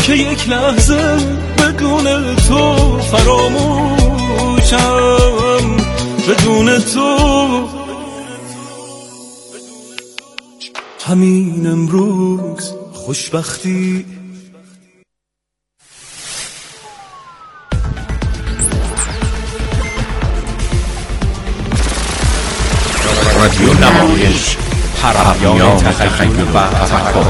که یک لحظه بدون تو فراموشم، بدون تو. همین امروز خوشبختی رادیو نمایش، پیام تخیل و تفکر.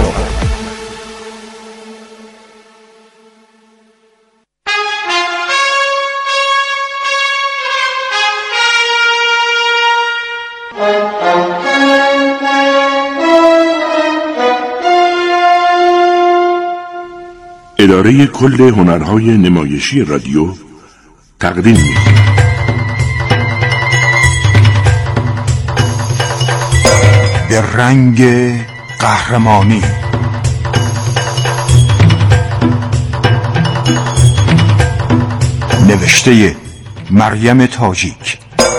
اداره کل هنرهای نمایشی رادیو تقدیم می‌کند. به رنگ قهرمانی، نوشته مریم تاجیک،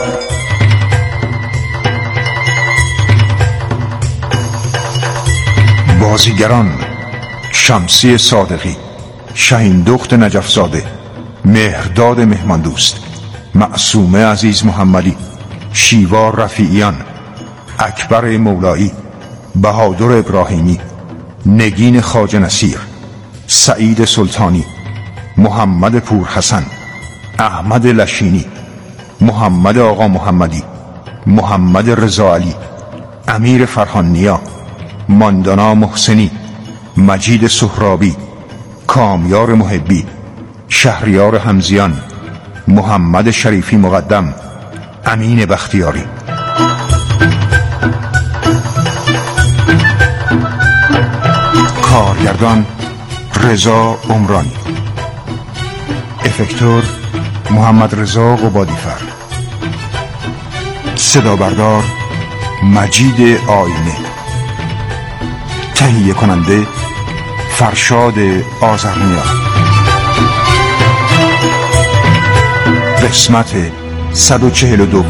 بازیگران شمسی صادقی، شهین دخت نجفزاده، مهرداد مهماندوست، معصومه عزیز محمدی، شیوا رفیعیان، اکبر مولایی، بهادر ابراهیمی، نگین خواجه نصیر، سعید سلطانی، محمد پورحسن، احمد لشینی، محمد آقا محمدی، محمد رضا علی، امیر فرهانیا، ماندانا محسنی، مجید سهرابی، کامیار محبی، شهریار حمزیان، محمد شریفی مقدم، امین بختیاری. کارگردان رضا عمرانی، افکتور محمد رضا قبادیفر، صدا بردار مجید آینه، تهیه کننده فرشاد آذرنیا. قسمت 142.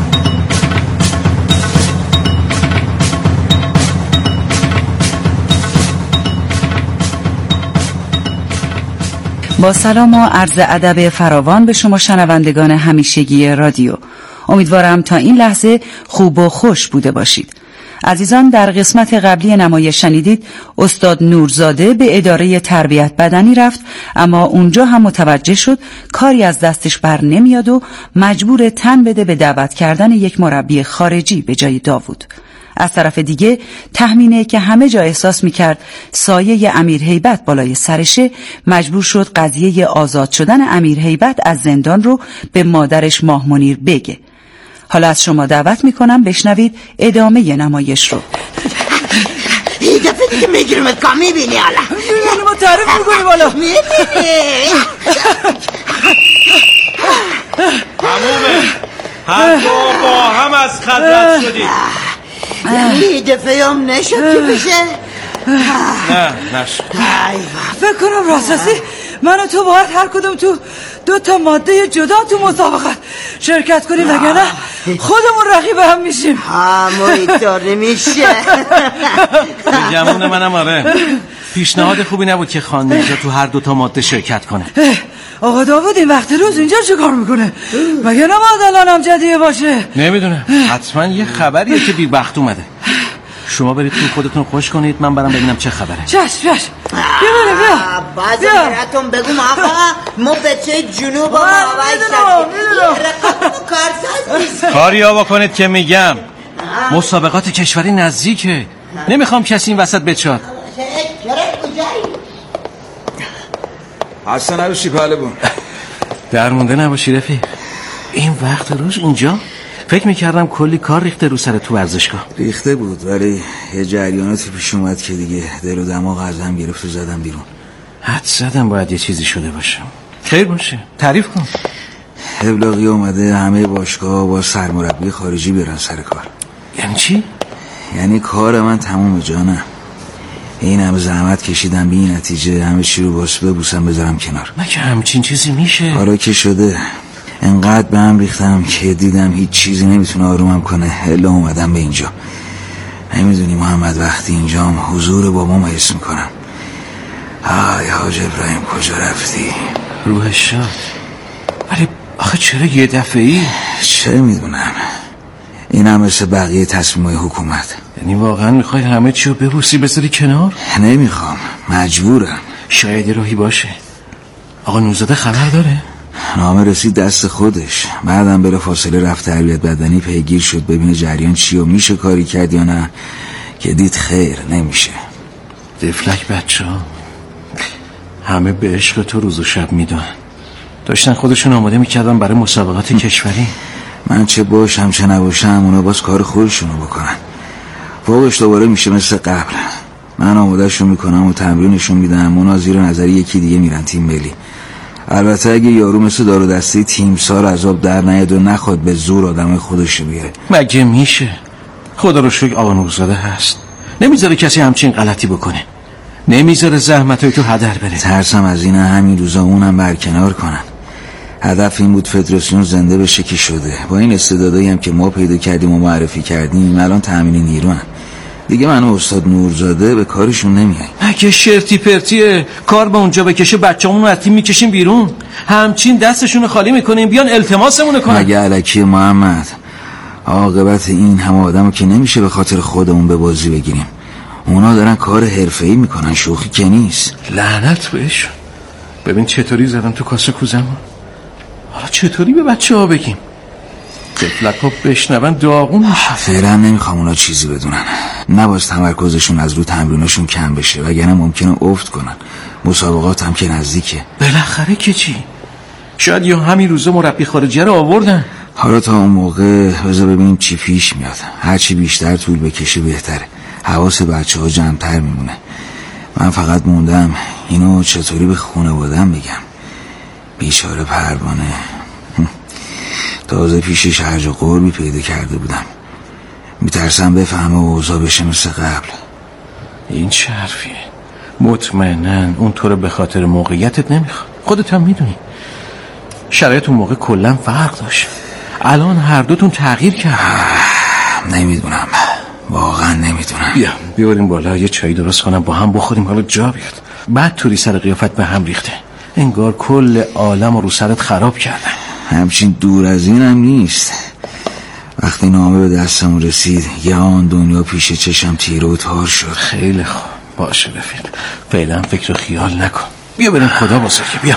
با سلام و عرض ادب فراوان به شما شنوندگان همیشگی رادیو. امیدوارم تا این لحظه خوب و خوش بوده باشید. عزیزان، در قسمت قبلی نمایش شنیدید استاد نورزاده به اداره تربیت بدنی رفت، اما اونجا هم متوجه شد کاری از دستش بر نمیاد و مجبور تن بده به دعوت کردن یک مربی خارجی به جای داوود. از طرف دیگه تهمینه که همه جا احساس میکرد سایه امیر هیبت بالای سرشه، مجبور شد قضیه آزاد شدن امیر هیبت از زندان رو به مادرش ماه منیر بگه. حالا از شما دعوت میکنم بشنوید ادامه نمایش رو. این دفعه دیگه میگیرمت کام، میبینی حالا؟ یعنی ما تعریف میکنیم حالا؟ میبینی؟ تمومه، هر دو با هم از خط شدید. این دفعه هم نشد که بشه؟ نه نشد. فکر کنم راستاسی من و تو باید هر کدوم تو 2 ماده جدا تو مسابقه شرکت کنیم، وگرنه خودمون رقیب هم میشیم. اما اینطور نمیشه. گمون منم آره، پیشنهاد خوبی نبود که خان میرزا تو هر 2 ماده شرکت کنه. آقا داوود این وقت روز اینجا چه کار میکنه؟ مگه نباید الان هم جدیه باشه؟ نمیدونم، حتما یه خبریه که بی وقت اومده. شما برید تو خودتون خوش کنید، من برم ببینم چه خبره. چش بیا بعضی براتون بگم آقا، ما بچه جنوب و ماوی شدیم. کاریا بکنید که میگم. مسابقات کشوری نزدیکه، نمیخوام کسی این وسط بچاد. حسن نباشی پهلوان. در مونده نباشی رفیق. این وقت روز اینجا فکر میکردم کلی کار ریخته رو سر تو ورزشگاه. ریخته بود ولی یه جریاناتی پیش اومد که دیگه دل و دماغ از هم گرفت و زدم بیرون. حد زدم باید یه چیزی شده باشه. خیر باشه، تعریف کن. ابلاغی اومده همه باشگاه با سرمربی خارجی برن سر کار. یعنی چی؟ یعنی کار من تمومه جانم. این همه زحمت کشیدم بی نتیجه، همه چی رو باس ببوسم بذارم کنار. مگه همچین چیزی میشه؟ آره که شده. انقدر به هم ریختم که دیدم هیچ چیزی نمیتونه آرومم کنه الا اومدم به اینجا. نمیدونی محمد، وقتی اینجام حضور بابام حس میکنم. آی حاج ابراهیم کجا رفتی؟ روحش شاد. ولی آخه چرا یه دفعه‌ای؟ چه میدونم، این هم مثل بقیه تصمیمای حکومت. یعنی واقعا میخوای همه چی رو ببوسی بذاری کنار؟ نمیخوام، مجبورم. شاید راهی باشه. آقا نوزاده خبر داره؟ نامه رسید دست خودش، بعدم بلا فاصله رفت تربیت بدنی پیگیر شد ببینه جریان چی و میشه کاری کرد یا نه، که دید خیر نمیشه. دفلک بچه ها همه به عشق تو روز و شب میدونن، داشتن خودشون آماده میکردن برای مسابقات کشوری. من چه باشم چه نباشم اونا باز کار خودشونو بکنن، فوقش دوباره میشه مثل قبل. من آمادهشون میکنم و تمرینشون میدم، اونا زیر نظر یکی دیگه میرن تیم ملی. البته اگه یارو مثل دار و دسته تیمسار عذاب در نیاد و نخواد به زور آدم خودشو بیاره. مگه میشه؟ خدا رو شکر آقا نورزاده هست، نمیذاره کسی همچین غلطی بکنه، نمیذاره زحمتای تو هدر بره. ترسم از اینه همین روزا اونم برکنار کنن. هدف این بود فدراسیون زنده بشه که شده. با این استعدادایی هم که ما پیدا کردیم و معرفی کردیم الان تامین نیروان. دیگه من و استاد نورزاده به کارشون نمیای. مگه شرطی پرتیه کار با اونجا بکشه بچه‌مون رو تیم میکشیم بیرون، همچین دستشون خالی میکنیم بیان التماسمون کنن. مگه الکی محمد، عاقبت این همه آدمو که نمیشه به خاطر خودمون به بازی بگیریم. اونا دارن کار حرفه‌ای میکنن، شوخی که نیست. لعنت بهشون. ببین چطوری زدن تو کاسه کوزمون. حالا چطوری به بچه‌ها بگیم؟ دفلک‌ها بشنون داغون میشه. فعلا نمیخوام اونا چیزی بدونن. نباید تمرکزشون از رو تمریناشون کم بشه وگرنه ممکنه افت کنن. مسابقات هم که نزدیکه. بالاخره که چی؟ شاید یا همین روزا مربی خارجی رو آوردن. حالا تا اون موقع بذار ببینیم چی پیش میاد. هرچی بیشتر طول بکشه بهتره. حواس بچه‌ها جمع‌تر میمونه. من فقط موندم اینو چطوری به خانواده‌ام بگم. بیچاره پروانه تازه پیشش هرج و قربی پیدا کرده بودم. میترسم بفهمه و اوضاع بشه مثل قبل. این چه حرفیه؟ مطمئناً اون تو رو به خاطر موقعیتت نمیخواد. خودت هم میدونی شرایط اون موقع کلاً فرق داشت. الان هر دوتون تغییر کرد. نمیدونم، واقعا نمیدونم. بیا بریم بالا یه چای درست کنم با هم بخوریم حالا جا بیاد. بعد توری سر قیافت به هم ریخته، انگار کل عالم رو سرت خراب کردن. همچین دور از اینم نیست. وقتی نامه به دستم رسید یه آن دنیا پیش چشم تیره و تار شد. خیلی خوب باشه رفیق، فعلا فکر و خیال نکن. بیا بریم خدا بزرگه. بیا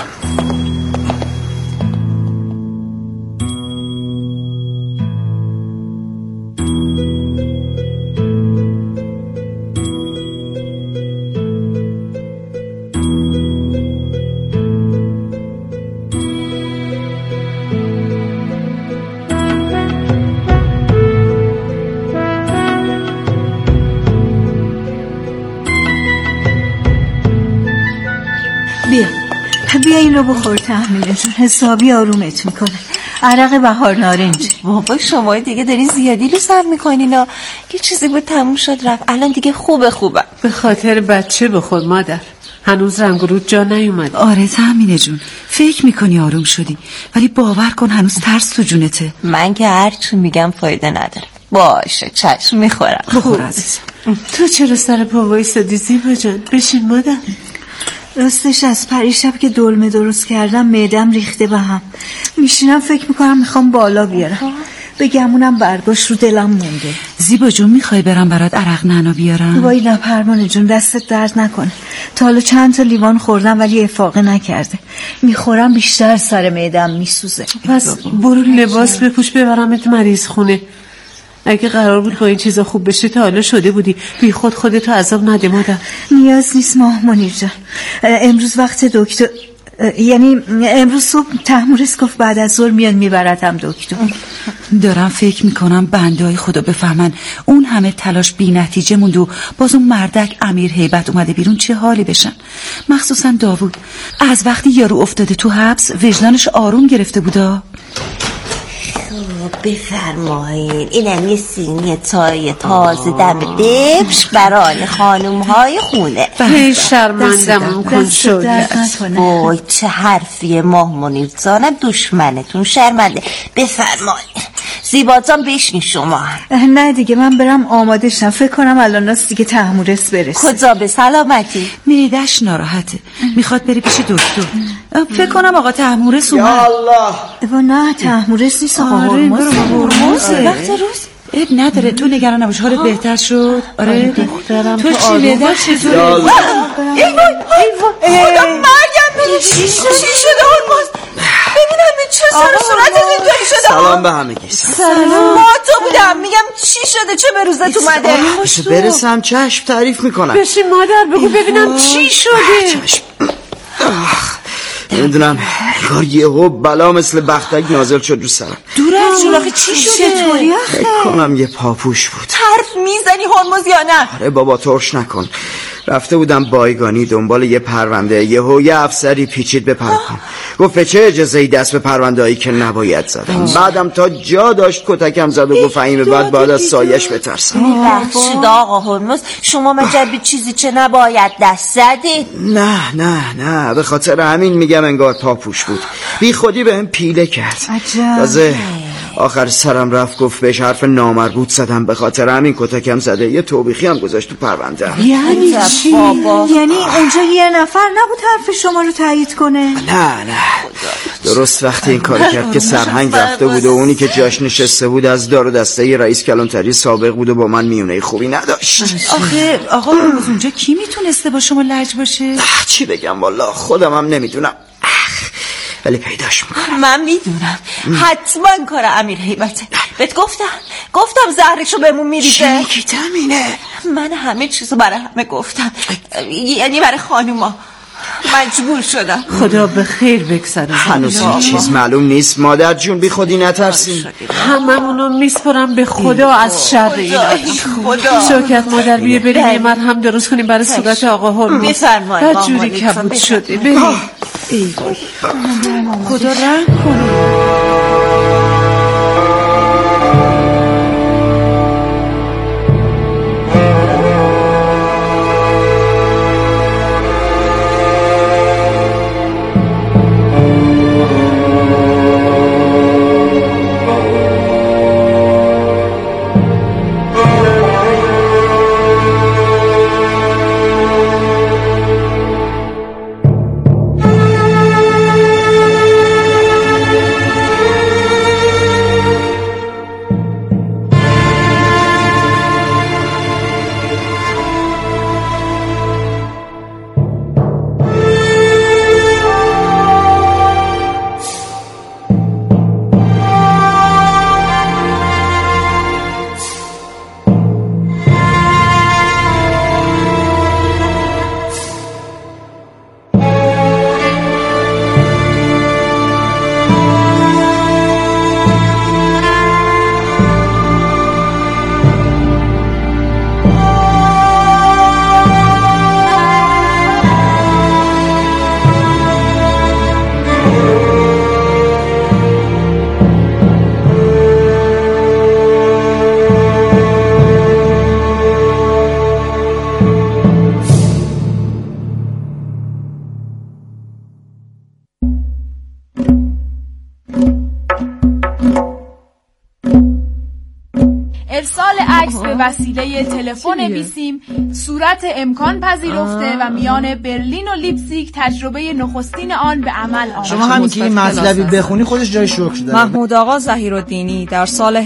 بیا اینو بخور تحمیلتون، حسابی آرومت میکنه. عرق بهار نارنج. بابا شما دیگه دارین زیادی رو سر میکنین. یه چیزی بود تموم شد رفت، الان دیگه خوبه. به خاطر بچه بخور مادر، هنوز رنگ و رود جا نیومد. آره تامینه جون، فکر میکنی آروم شدی ولی باور کن هنوز ترس تو جونته. من که هرچی میگم فایده نداره. باشه چشم میخورم. بخور عزیزم. تو چرا سر پا وایسادی زیبا جان؟ بشین مادر. راستش از پریشب که دلمه درست کردم معدم ریخته به هم. میشینم فکر میکنم میخوام بالا بیارم. بگمونم برگاش رو دلم مونده. زیبا جون میخوای برم برات عرق نعنا بیارم؟ وای نه پروانه جون، دستت درد نکنه. تا حالا چند تا لیوان خوردم ولی افاقه نکرده. میخورم بیشتر سر معدم میسوزه. پس برو لباس بپوش ببرمت مریض خونه. اگه قرار بود با این چیزا خوب بشه تا حالا شده بودی. بی خود خودتو عذاب نده مادر. نیاز نیست ماه منیر جان. امروز وقت دکتر، یعنی امروز صبح تحمورس گفت بعد از ظهر میاد میبردم دکتر. دارم فکر میکنم بندهای خدا بفهمن اون همه تلاش بی نتیجه موند و باز اون مردک امیر هیبت اومده بیرون چه حالی بشن. مخصوصا داوود از وقتی یارو افتاده تو حبس وجدانش آروم گرفته بودا. بفرمایین اینم یه سینی چای تازه دم دبش برای خانوم های خونه. خیلی شرمندمون کن شد. وای چه حرفیه ماه منیر جانم، دشمنتون شرمنده. بفرمایین زیبا جان بشین شما. نه دیگه من برم آماده شم. فکر کنم الان ناس دیگه تحمورس برسه. کجا به سلامتی؟ معده‌اش ناراحته، میخواد بره پیش دکتر. فکر کنم آقا تحمورس اومد. یا الله. نه تحمورس نیست، آقا هرمزه. وقت روز اب نداره، تو نگران نباش. حالت بهتر شد؟ آره دخترم. تو چی معده‌ت چطوره؟ ای وای خدا مرگم بره. چی شده هرمز؟ ببینم چه سر صورتت اینطوری شده. سلام به همگی. سلام. ما تو بودم میگم چی شده، چه به روزت اومده؟ برسم چشم تعریف میکنم. بشین مادر بگو ببینم چی شده. نمیدونم کار یهو بلا مثل بختک نازل شد رو سرم. دور از جون آخه چی شده؟ فکر کنم یه پاپوش بود. حرف میزنی هرمز یا نه؟ آره بابا ترش نکن. رفته بودم بایگانی دنبال یه پرونده، یهو یه افسری پیچید به پرکام. گفت چه اجازه‌ای دست به پرونده هایی که نباید زدم. بعدم تا جا داشت کتکم زد و گفت فهیمه بعد از سایش بترسم. بخشید آقا هرمز، شما مگر به چیزی چه نباید دست زدید؟ نه به خاطر همین میگم انگار پاپوش بود. بی خودی بهم پیله کرد. تازه آخر سرم رفت گفت بهش حرف نامربوط زدم، به خاطر همین کتکم زده. یه توبیخی هم گذاشت تو پرونده. یعنی چی؟ یعنی اونجا یه نفر نبود حرف شما رو تایید کنه؟ نه درست وقتی این کار کرد که سرهنگ رفته بود و اونی که جاش نشسته بود از دار و دسته رئیس کلانتری سابق بود و با من میونه خوبی نداشت. آخه آقا هرمز اونجا کی میتونسته با شما لج باشه؟ چی بگم والا خودم هم نمیدونم، ولی پیداش میکنم. من میدونم حتما کار امیر هیبته. بهت گفتم زهرشو بهمون میریزه. چی میگی تامینه؟ من همه چیزو برای همه گفتم، یعنی برای خانوما. مجبور شدم. خدا به خیر بگذره. هنوز این چیز معلوم نیست مادر جون، بی خودی نترسین. هممونو میسپرم به خدا از شر این شوکت. مادر بیا بریم یه مرهم درست کنیم برای صورت آقا هرمز. بفرمایید. هر جوری کبود شده بریم. خدا رحم کنه. وسیله تلفن بیسیم صورت امکان پذیرفته و میان برلین و لیپزیگ تجربه نخستین آن به عمل آمد. شما همین که این مطلبی بخونی خودش جای شکر داره. محمود آقا ظهیرالدینی در سال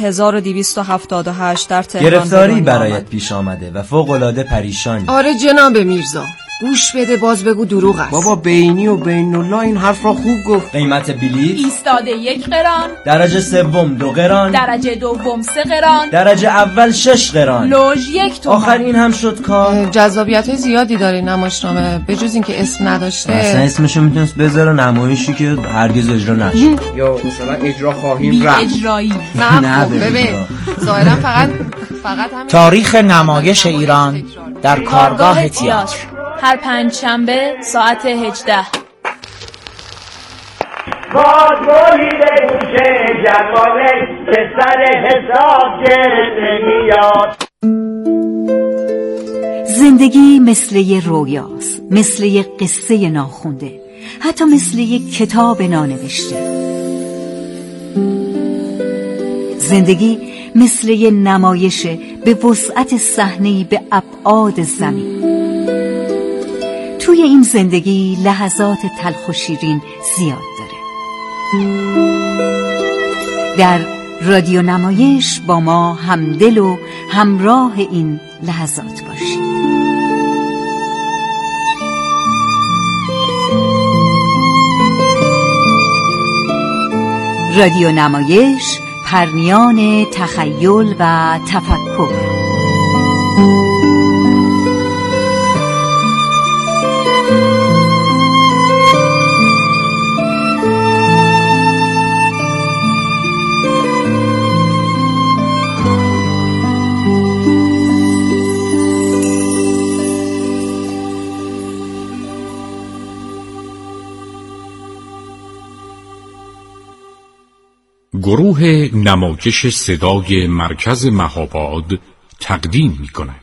1278 در تهران گرفتاری برایت پیش آمده و فوق‌العاده پریشانی. آره جناب میرزا، گوش بده باز بگو دروغ است. بابا بینی و بین الله این حرف را خوب گفت. قیمت بلیط ایستاده 1 قران، درجه سوم 2 قران، درجه دوم 3 قران، درجه اول 6 قران، لوژ 1 تومان. آخر این هم شد کار. جذابیت زیادی داره نمایشنامه، به جز اینکه اسم نداشته. اصلا اسمشو میتونست بذاره نمایشی که هرگز اجرا نشه، یا مثلا اجرا خواهیم رفت. اجرایی. نه ببین ظاهرا فقط همین تاریخ نمایش ایران در کارگاه تئاتر هر پنجشنبه ساعت 18. باز بریده گوشه جوانه که سر حساب گرده میاد. زندگی مثل یه رویاست، مثل یه قصه ناخونده، حتی مثل یه کتاب نانوشته. زندگی مثل یه نمایشه به وسعت صحنه‌ای به ابعاد زمین. توی این زندگی لحظات تلخ و شیرین زیاد داره. در رادیو نمایش با ما همدل و همراه این لحظات باشید. رادیو نمایش، پرنیان تخیل و تفکر. گروه نمایش صدای مرکز مهاباد تقدیم می‌کند.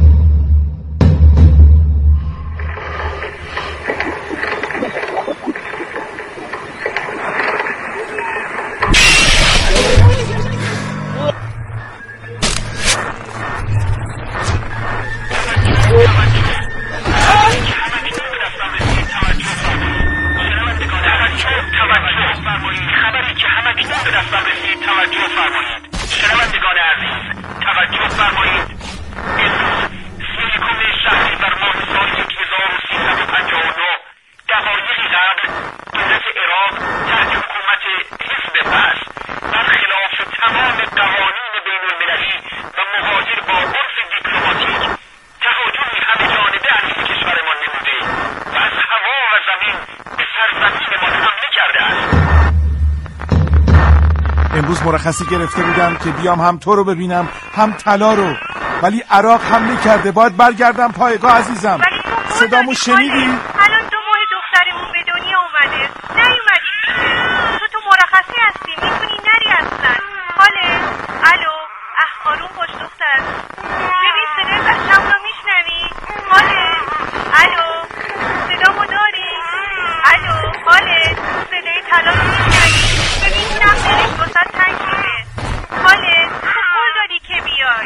امروز مرخصی گرفته بودم که بیام هم تو رو ببینم هم طلا رو، ولی عراق حمله کرده، باید برگردم پایگاه عزیزم. صدامو شنیدی؟ الان 2 ماه دخترمون به دنیا اومده، نیومدی پیشه. تو مرخصی هستی، میتونی نری اصلا. حاله؟ الو؟ آروم باش دختر. ببین صدای بچه‌م رو میشنوی؟ حاله؟ الو؟ صدامو داری؟ الو؟ حاله؟ صدای طلا رو میشنوی؟ ببین اینم دلش واسه تنگ شده. حاله؟ تو قول دادی که بیای.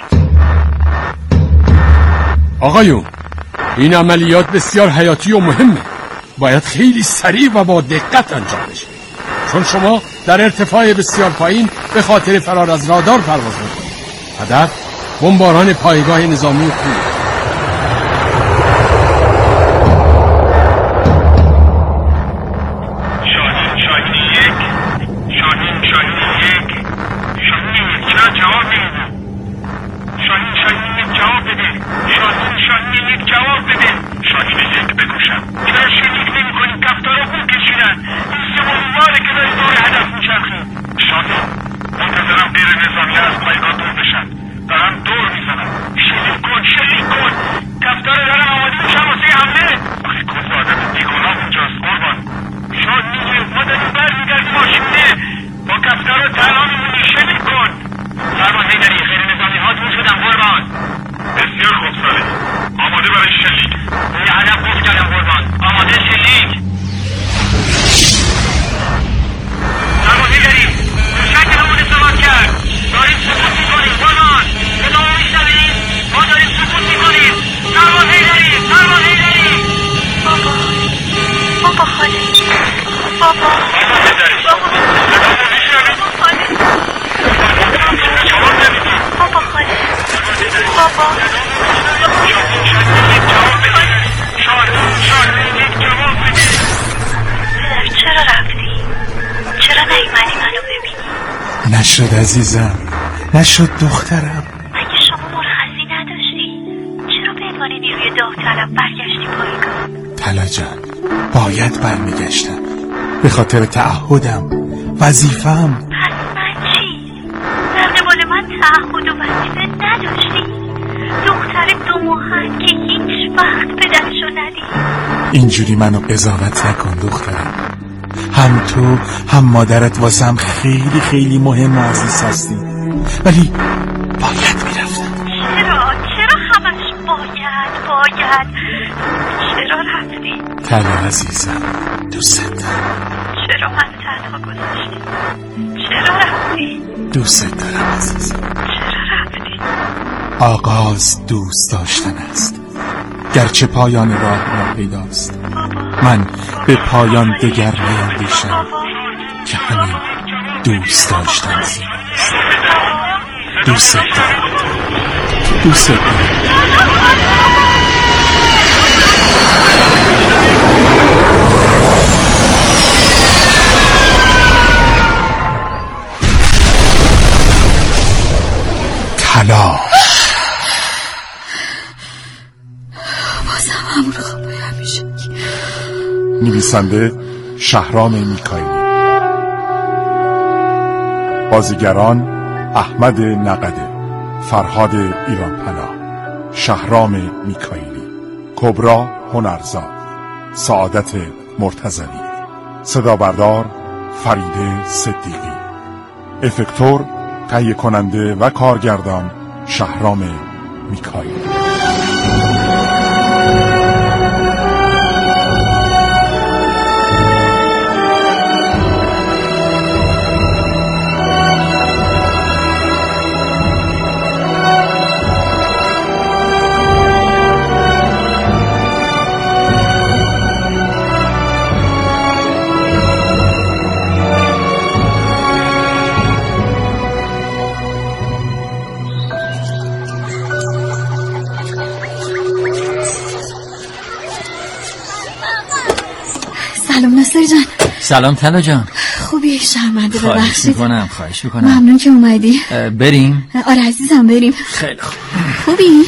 آقایون، این عملیات بسیار حیاتی و مهمه. باید خیلی سریع و با دقت انجام بشه، چون شما در ارتفاع بسیار پایین به خاطر فرار از رادار پرواز میکنید. هدف بمباران پایگاه نظامی کوه. نشد عزیزم، نشد دخترم. مگه شما مرخصی نداشتی؟ چرا به عنوان نیروی داوطلب برگشتی پایگاه؟ طلا جان، باید برمیگشتم به خاطر تعهدم، وظیفه‌ام. پس من چی؟ در قبال من تعهد و وظیفه نداشتی؟ دختر 2 ماهه که هیچ وقت به دستشو ندی. اینجوری منو قضاوت نکن دخترم. هم تو هم مادرت واسم خیلی خیلی مهم و عزیز هستی، ولی باید میرفتم. چرا همش باید؟ چرا رفتی؟ طلا عزیزم، دوست دارم. چرا منو تنها گذاشتی؟ چرا رفتی؟ دوست دارم عزیزم. چرا رفتی؟ آغاز دوست داشتن است، گرچه پایان راه ناپیداست. من به پایان دگر نیندیشم که همین دوست داشتن زیباست. دوست دارم، دوست دارم. طلا بازم همون خوابه همیشه. نویسنده شهرام میکائیلی، بازیگران احمد نقده، فرهاد ایرانپناه، شهرام میکائیلی، کبرا هنرزاد، سعادت مرتضوی، صدا بردار فریده صدیقی، افکتور تهیه کننده و کارگردان شهرام میکائیلی. سلام ناصر جان. سلام طلا جان. خوبی؟ شرمنده ببخشید. خواهش میکنم. ممنون که اومدی. بریم؟ آره عزیزم بریم. خیلی خوب. خوبی؟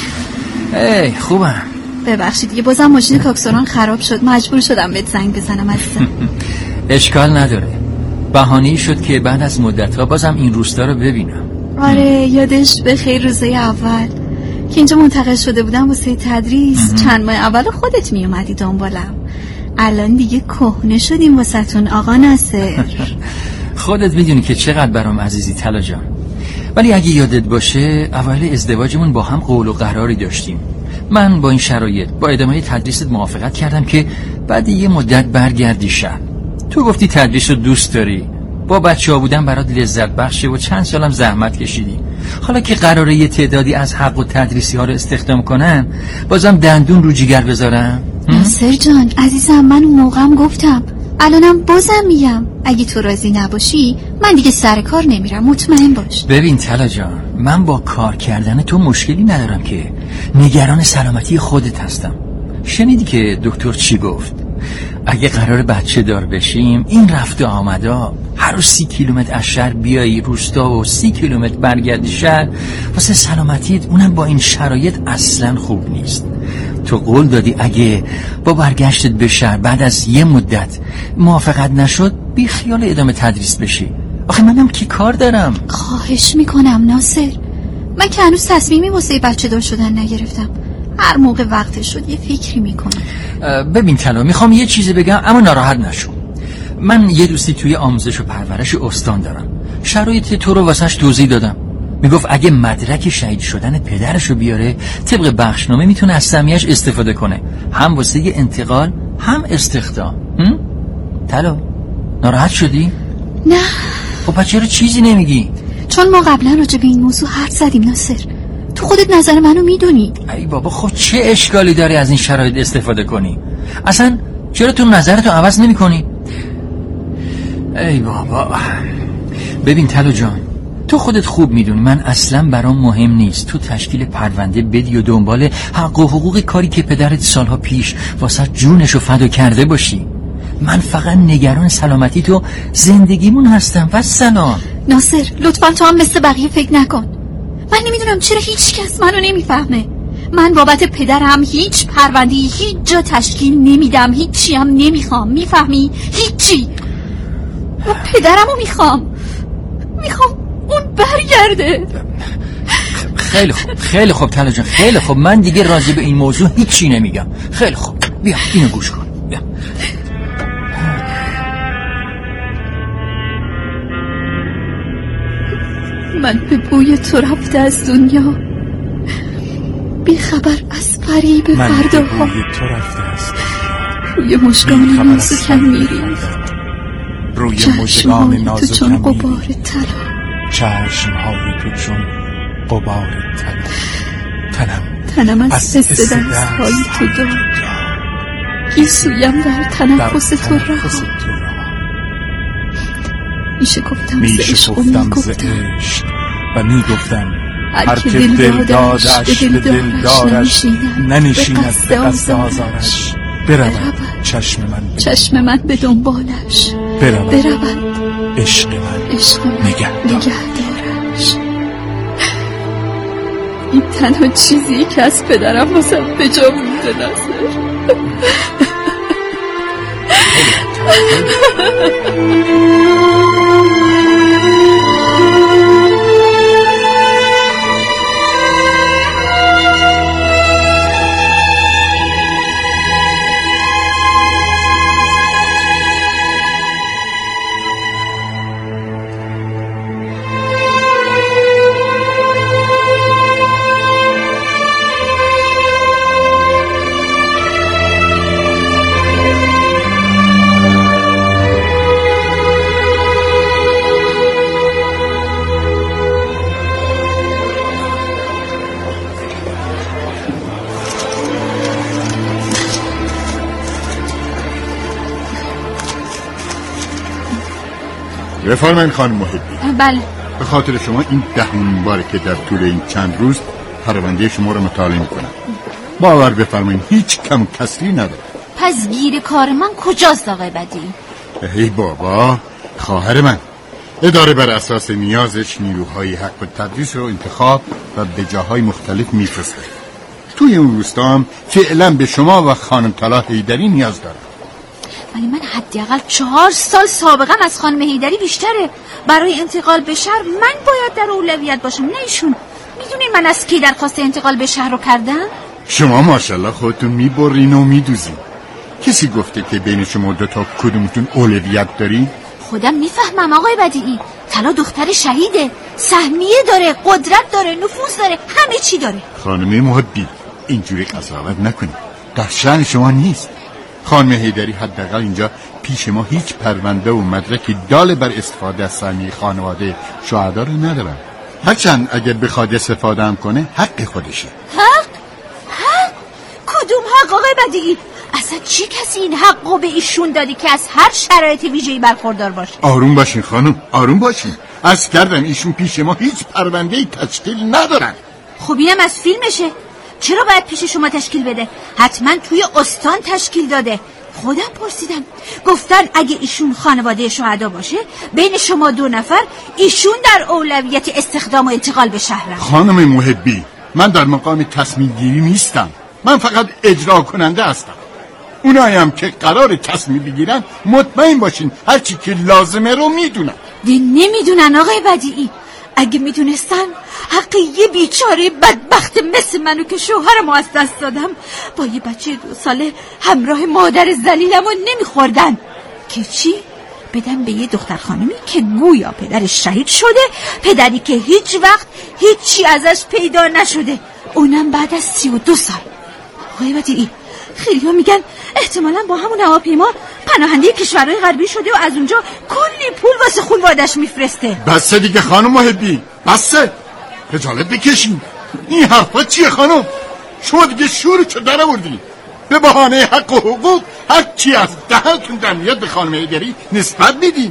خوبم. ببخشید دیگه بازم ماشین کاکسوران خراب شد، مجبور شدم بهت زنگ بزنم عزیزم. اشکال نداره، بهانه‌ای شد که بعد از مدت‌ها بازم این روستا رو ببینم. آره یادش بخیر روزه اول که اینجا منتقل شده بودم واسه تدریس. چند ماه اول خودت می اومدی دنبالم. الان دیگه کهنه شدیم واسهتون آقا ناصر. خودت میدونی که چقدر برام عزیزی طلا جان. ولی اگه یادت باشه اوایل ازدواجمون با هم قول و قراری داشتیم. من با این شرایط با ادامه تدریست موافقت کردم که بعد یه مدت برگردی شهر. تو گفتی تدریس رو دوست داری، با بچه‌ها بودن برات لذت بخشه و چند سالم زحمت کشیدی. حالا که قراره یه تعدادی از حق و تدریسی ها رو استخدام کنن، بازم دندون رو جیگر بذارم؟ ناصر جان عزیزم، من اون موقعم گفتم، الانم بازم میگم، اگه تو راضی نباشی من دیگه سر کار نمیرم، مطمئن باش. ببین طلا جان، من با کار کردن تو مشکلی ندارم، که نگران سلامتی خودت هستم. شنیدی که دکتر چی گفت؟ اگه قرار بچه دار بشیم، این رفت و آمدا هر روز 30 کیلومتر از شهر بیایی روستا و 30 کیلومتر برگردی شهر، واسه سلامتیت اونم با این شرایط اصلا خوب نیست. تو قول دادی اگه با برگشتت به شهر بعد از یه مدت موافقت نشد بی خیال ادامه تدریس بشی. آخه منم کی کار دارم. خواهش میکنم ناصر، من که هنوز تصمیمی واسه بچه دار شدن نگرفتم. هر موقع وقتش شد یه فکری میکنم. ببین طلا، میخوام یه چیزی بگم اما ناراحت نشو. من یه دوستی توی آموزش و پرورش استان دارم. شرایط تو رو واسش توضیح دادم. میگفت اگه مدرک شهید شدن پدرشو بیاره، طبق بخشنامه میتونه از سهمیه‌اش استفاده کنه، هم واسه یه انتقال هم استخدام. طلا ناراحت شدی؟ نه. خب پس چرا چیزی نمیگی؟ چون ما قبلا راجع به این موضوع حرف زدیم ناصر، تو خودت نظر منو میدونی. ای بابا، خب چه اشکالی داره از این شرایط استفاده کنی؟ اصلا چرا تو نظرتو عوض نمی کنی؟ ای بابا. ببین طلا جان، تو خودت خوب میدونی من اصلا برام مهم نیست تو تشکیل پرونده بدی و دنبال حق و حقوق کاری که پدرت سالها پیش واسه جونشو فدا کرده باشی. من فقط نگران سلامتی تو زندگیمون هستم و سلام. ناصر لطفا تو هم مثل بقیه فکر نکن. من نمیدونم چرا هیچ کس منو نمیفهمه. من بابت پدرم هیچ پرونده‌ای هیچ جا تشکیل نمیدم، هیچی هم نمیخوام، میفهمی؟ هیچی. و پدرمو میخوام اون برگرده. خیلی خوب طلا جان، خیلی خوب. من دیگه راضی به این موضوع هیچی نمیگم. خیلی خوب، بیا اینو گوش کن. بیا. من به بوی تو رفته از دنیا، بی خبر از فریب فرداها، روی مشگان موسکن میری، روی مژگان نازکم چون غبار طلا، چشمهای تو چون غبار طلا، تنم از پست دستهای تو دار، گیسویم در تنفس تو رها. میشه گفتم ز عشق و میگفتم هر که دل دادش به دلدارش ننشیند به قصد آزارش. برود چشم من به دنبالش، برود عشق من نگهدارش. این تنها چیزی که از پدرم واسم به جا مونده ناصر. بفرمایید خانم محبی. بله. به خاطر شما این دهمین باره که در طول این چند روز پرونده شما رو مطالعه میکنم. باور بفرمایید هیچ کم کسری نداره. پس گیر کار من کجاست آقای بدیعی؟ ای بابا، خواهر من اداره بر اساس نیازش نیروهای حق التدریس رو انتخاب و به جاهای مختلف میفرسته. توی اون روستا هم فعلا به شما و خانم طلا حیدری نیاز داره. ولی من حداقل 4 سال سابقم از خانم حیدری بیشتره. برای انتقال به شهر من باید در اولویت باشم، نه ایشون. میدونین من از کی درخواست انتقال به شهر رو کردم؟ شما ماشاءالله خودتون میبرین و میدوزین. کسی گفته که بین شما دوتا کدومتون اولویت داری؟ خودم میفهمم آقای بدیعی. طلا دختر شهیده، سهمیه داره، قدرت داره، نفوذ داره، همه چی داره. خانم محبی اینجوری قضاوت نکنید، در شأن شما نیست. خانم حیدری حداقل اینجا پیش ما هیچ پرونده و مدرکی دال بر استفاده از سهمیه خانواده شهدا رو ندارن. هرچند اگر بخواد استفاده هم کنه حق خودشه. حق؟ کدوم حق آقای بدیعی؟ اصلا چه کسی این حقو به ایشون دادی که از هر شرایط ویژه‌ای برخوردار باشه؟ آروم باشین خانم، آروم باشین. عرض کردم ایشون پیش ما هیچ پرونده‌ای تشکیل ندارن. خب اینم از فیلمشه. چرا باید پیش شما تشکیل بده؟ حتما توی استان تشکیل داده. خودم پرسیدم، گفتن اگه ایشون خانواده شهدا باشه بین شما 2 نفر ایشون در اولویت استخدام و انتقال به شهرم. خانم محبی من در مقام تصمیم گیری نیستم، من فقط اجرا کننده هستم. اونایی هم که قرار تصمیم بگیرن مطمئن باشین هرچی که لازمه رو میدونن. نمیدونن آقای بدیعی. اگه میدونستن حق یه بیچاره بدبخت مثل منو که شوهرمو از دست دادم با یه بچه 2 ساله همراه مادر ذلیلمو نمیخوردن که چی؟ بدن به یه دختر خانمی که گویا پدرش شهید شده، پدری که هیچ وقت هیچی ازش پیدا نشده، اونم بعد از 32 سال. آقای بدیعی خیلی ها میگن احتمالاً با همون هواپیما پناهنده کشورهای غربی شده و از اونجا کلی پول واسه خانواده‌اش میفرسته. بسه دیگه خانم محبی، بسه. خجالت بکشین. این حرفا چیه خانم؟ شما دیگه شورشو در آوردین. به بهانه حق و حقوق هر چی از دهنتون در میاد به خانم حیدری نسبت میدین.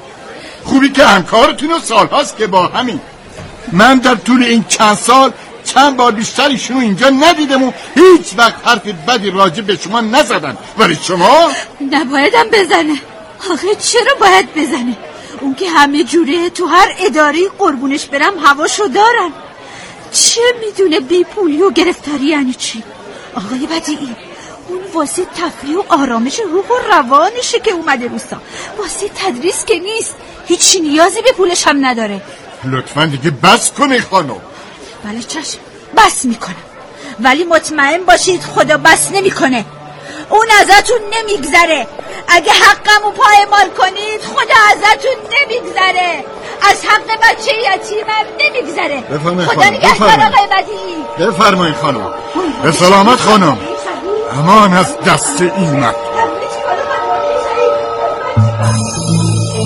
خوبی که همکارتون و سالهاست که با همین. من در طول این چند سال چند بار بیشتر ایشونو اینجا ندیدم و هیچ وقت حرف بدی راجع به شما نزدن، ولی شما نبایدم بزنه. آخه چرا باید بزنه؟ اون که همه جوره تو هر اداری قربونش برم هواشو دارن. چه میدونه بی پولی و گرفتاری یعنی چی؟ آقای بدیعی اون واسه تفریح و آرامش روح و روانشه که اومده روستا، واسه تدریس که نیست. هیچ نیازی به پولش هم نداره. لطفاً دیگه بس کنی خانم. بله چشم، بس میکنم، ولی مطمئن باشید خدا بس نمیکنه. اون ازتون نمیگذره. اگه حقمو پایمال کنید خدا ازتون نمیگذره. از حق بچه یتیمم نمیگذره. خدا نگهدار آقای بدیعی. بفرمایید خانم. به سلامت خانم. امان از دست این مرد.